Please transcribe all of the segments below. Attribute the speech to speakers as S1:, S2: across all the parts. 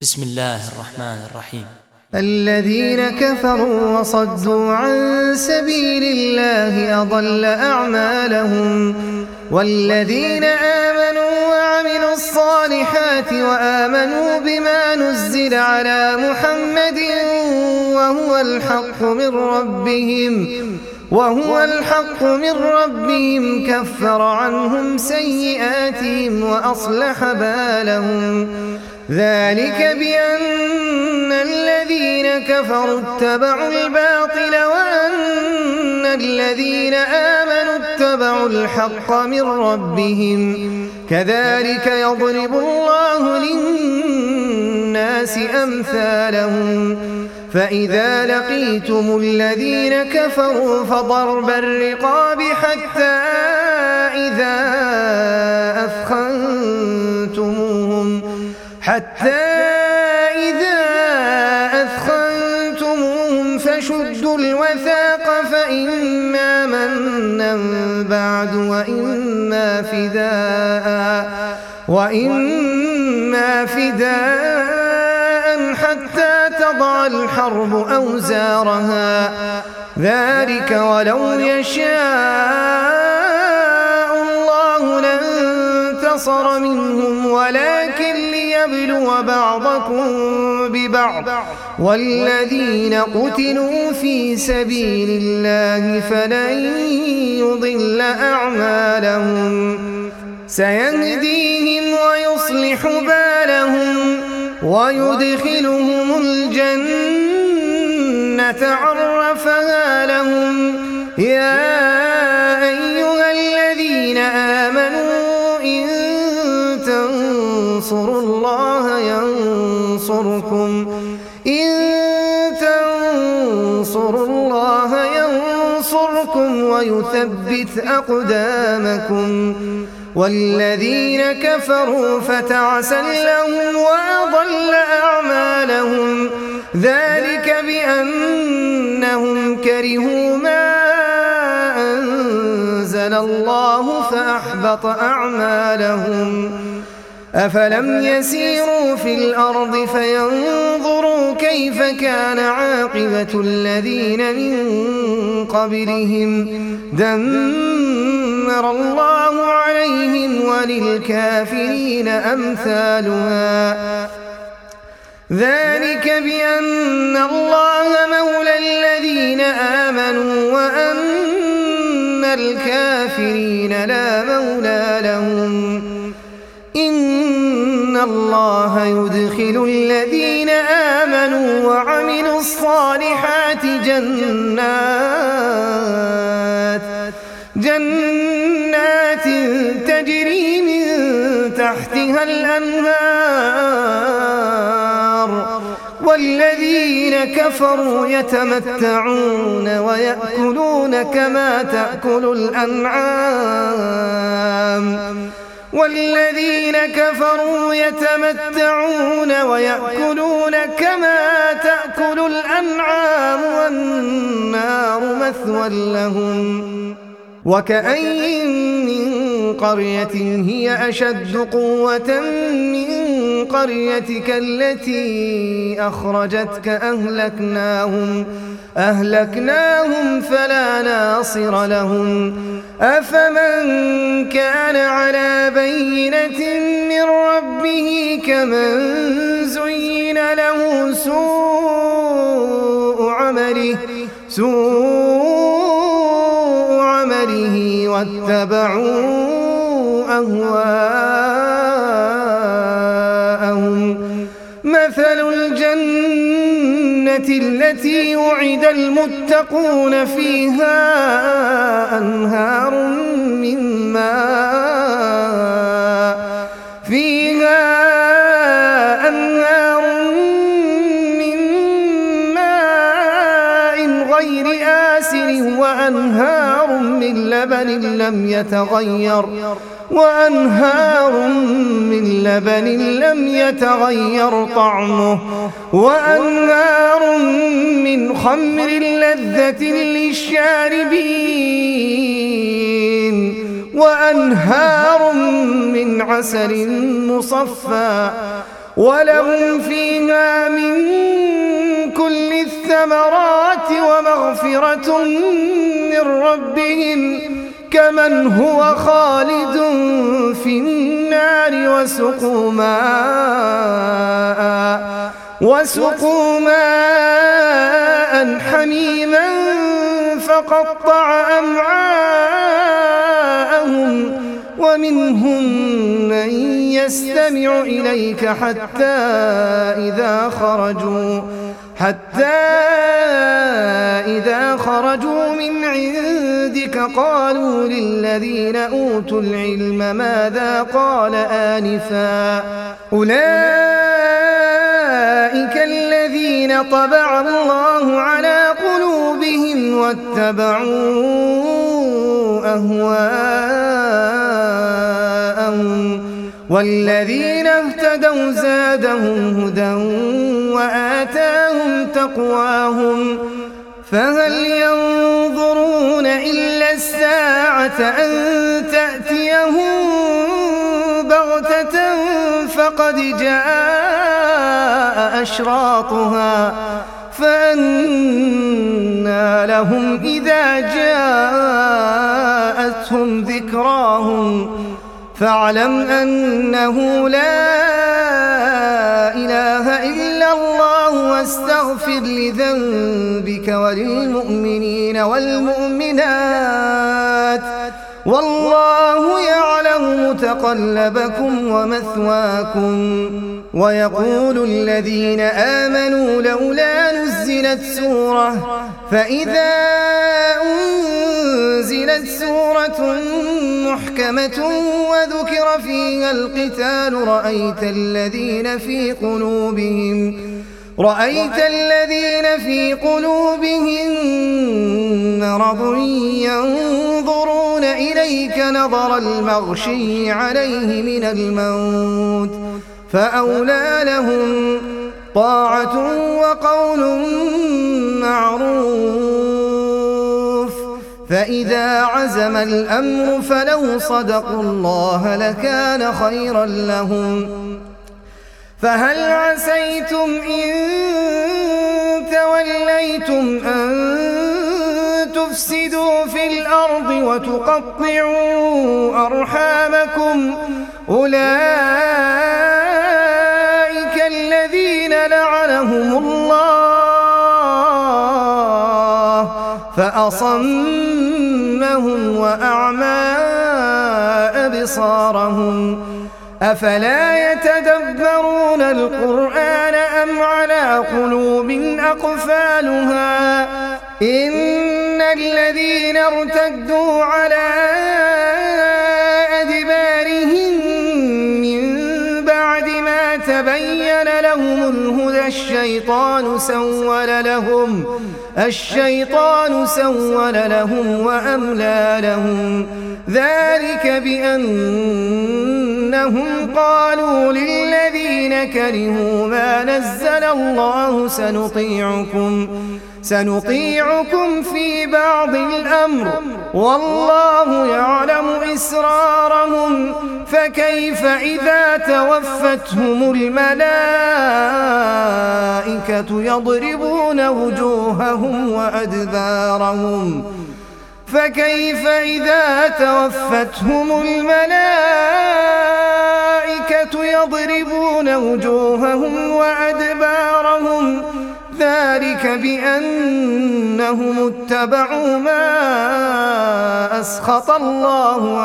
S1: بسم الله الرحمن الرحيم.
S2: الذين كفروا وصدوا عن سبيل الله أضل أعمالهم والذين آمنوا وعملوا الصالحات وآمنوا بما نزل على محمد وهو الحق من ربهم كفر عنهم سيئاتهم وأصلح بالهم ذلك بأن الذين كفروا اتبعوا الباطل وأن الذين آمنوا اتبعوا الحق من ربهم كذلك يضرب الله للناس أمثالهم فإذا لقيتم الذين كفروا فضرب الرقاب حتى إذا أثخنتموهم فشدوا الوثاق فإما منا بعد وإما فداء حتى تضع الحرب أوزارها ذلك ولو يشاء الله لانتصر منهم ولكن ليبلو بعضكم ببعض والذين قتلوا في سبيل الله فلن يضل أعمالهم سيهديهم ويصلح بالهم ويدخلهم الجنة عرفها لهم يا أيها الذين آمنوا إن تنصروا الله ينصركم ويثبت أقدامكم والذين كفروا فتعسا لهم وأضل أعمالهم ذلك بأنهم كرهوا ما أنزل الله فأحبط أعمالهم أفلم يسيروا في الأرض فينظروا كيف كان عاقبة الذين من قبلهم دمر الله عليهم وللكافرين أمثالها ذلك بأن الله مولى الذين آمنوا وأن الكافرين لا مولى لهم إن الله يدخل الذين آمنوا وعملوا الصالحات جنات تجري من تحتها الأنهار والذين كفروا يتمتعون ويأكلون كما تأكل الأنعام والنار مثوى لهم وكأين من قرية هي أشد قوة من قريتك التي أخرجتك أهلكناهم فلا ناصر لهم أفمن كان على بينة من ربه كمن زين له سوء عمله واتبعوا أهواءهم مثل الجنة التي وعد المتقون فيها أنهار من ماء غير آسن وأنهار من لبن لم يتغير طعمه وأنهار من خمر لذة للشاربين وأنهار من عسل مصفى ولهم فيها من كل الثمرات ومغفرة من ربهم كمن هو خالد في النار وسقوا ماء حميما فقطع أمعاءهم ومنهم من يستمع إليك حتى إذا خرجوا من عندك قالوا للذين أوتوا العلم ماذا قال آنفا أولئك الذين طبع الله على قلوبهم واتبعوا أهواءهم والذين اهتدوا زادهم هدى وآتاهم تقواهم فهل ينظرون إلا الساعة أن تأتيهم بغتة فقد جاء أشراطها فأنى لهم إذا جاءتهم ذكراهم فاعلم أنه لا إله إلا الله واستغفر لذنبك وللمؤمنين والمؤمنات والله يعلم متقلبكم ومثواكم ويقول الذين آمنوا لولا نزلت سورة فإذا أنزلت سورة محكمة وذكر فيها القتال رأيت الذين في قلوبهم مرض ينظرون إليك نظر المغشي عليه من الموت فأولى لهم طاعة وقول معروف فإذا عزم الأمر فلو صدقوا الله لكان خيرا لهم فهل عسيتم إن توليتم أن تفسدوا في الأرض وتقطعوا أرحامكم أولئك الذين لعنهم الله فأصمهم وأعمى أبصارهم أفلا يتدبرون القرآن أم على قلوب أقفالها إن الذين ارتدوا على أدبارهم من بعد ما تبين لهم الهدى الشيطان سول لهم وأملى لهم ذلك بأنهم قالوا للذين كرهوا ما نزل الله سنطيعكم في بعض الأمر والله يعلم إسرارهم فكيف إذا توفتهم الملائكة يضربون وجوههم وأدبارهم ذلك بأنهم اتبعوا ما أسخط الله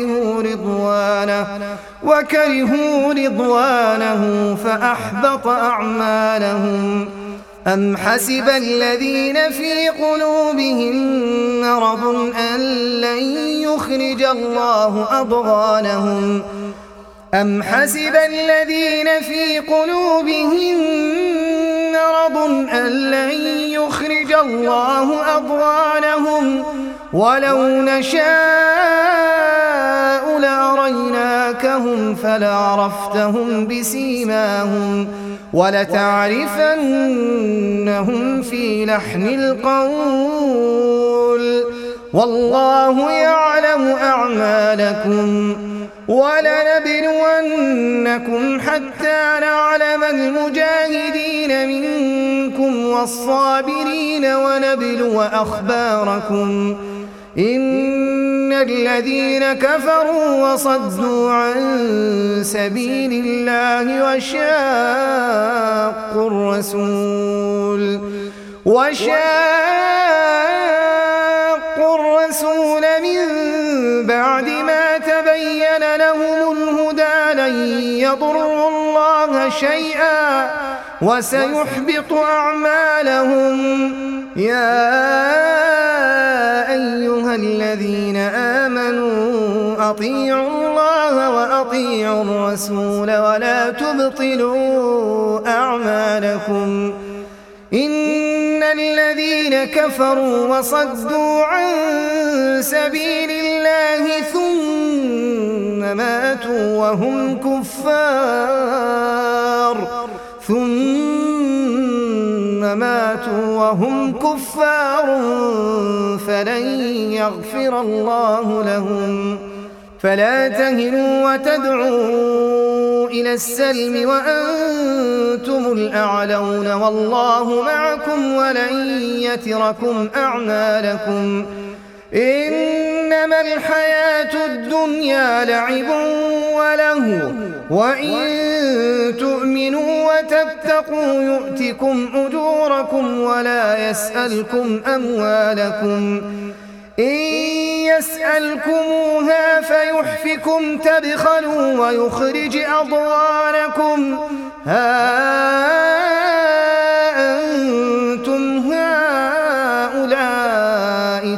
S2: وكرهوا رضوانه فأحبط أعمالهم أم حسب الذين في قلوبهم مرض أن لن يخرج الله أضغانهم ولو نشاء لأريناكهم فلعرفتهم بسيماهم ولتعرفنهم في لحن القول والله يعلم أعمالكم ولنبلونكم حتى نعلم المجاهدين منكم والصابرين ونبلو أخباركم إن الذين كفروا وصدوا عن سبيل الله وشاقوا الرسول من بعد ما تبين لهم الهدى لن يضروا الله شيئا وسيحبط أعمالهم. يا أيها الذين آمنوا أطيعوا الله وأطيعوا الرسول ولا تبطلوا أعمالكم إن الذين كفروا وصدوا عن سبيل الله ثم ماتوا وهم كفار فلن يغفر الله لهم. فلا تهنوا وتدعوا إلى السلم وأنتم الأعلون والله معكم ولن يتركم أعمالكم إنما الحياة الدنيا لعب وله وإن تؤمنوا وتتقوا يؤتكم أجوركم ولا يسألكم أموالكم إن يسألكموها فيحفكم تبخلوا ويخرج أضغانكم ها أنتم هؤلاء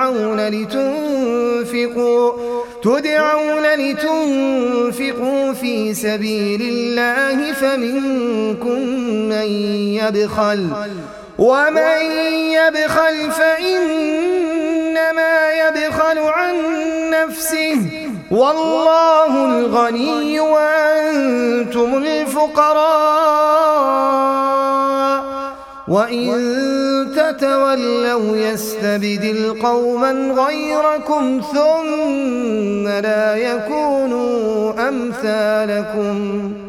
S2: تدعون لتنفقوا في سبيل الله فمنكم من يبخل ومن يبخل فإنما يبخل عن نفسه والله الغني وأنتم الفقراء وإن تتولوا يستبدل قوما غيركم ثم لا يكونوا أمثالكم.